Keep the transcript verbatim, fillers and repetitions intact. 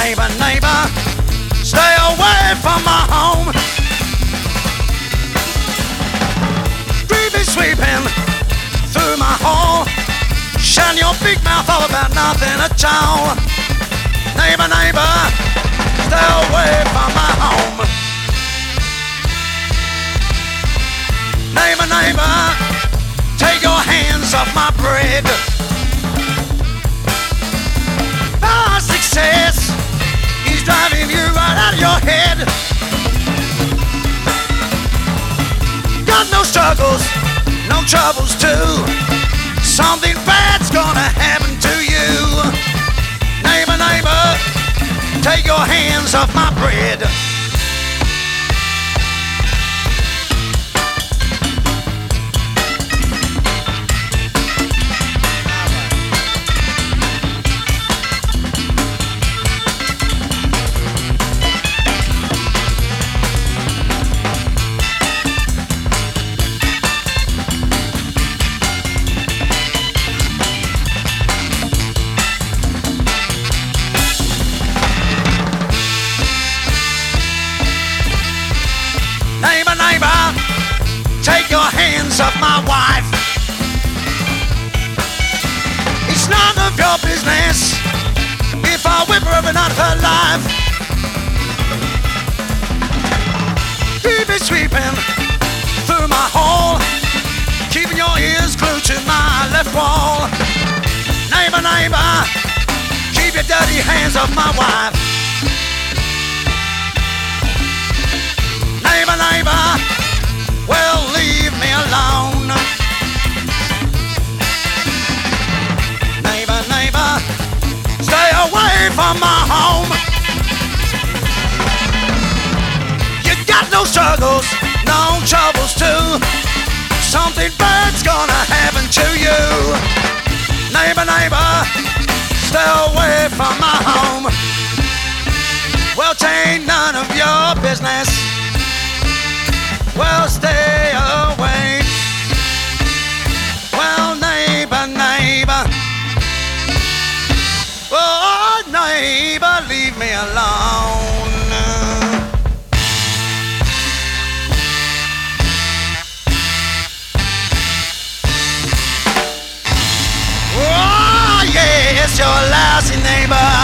Neighbor, neighbor, stay away from my home. Creepy sweeping through my hall, shine your big mouth all about nothing at all. Neighbor, neighbor, stay away from my home. Neighbor, neighbor, take your hands off my bread. Our success is driving you right out of your head. Got no struggles, no troubles too. Something bad's gonna happen to you. Neighbor, neighbor, take your hands off my bread. Neighbor, neighbor, take your hands off my wife. It's none of your business if I whip her up and out of her life. Keep it sweeping through my hall, keeping your ears glued to my left wall. Neighbor, neighbor, keep your dirty hands off my wife. Neighbor, neighbor, well, leave me alone. Neighbor, neighbor, stay away from my home. You got no struggles, no troubles too. Something bad's gonna happen to you. Neighbor, neighbor, stay away from my home. Well, 'tain't none of your business. Well, stay away. Well, neighbor, neighbor, oh, neighbor, leave me alone. Oh, yes, you're a lousy neighbor.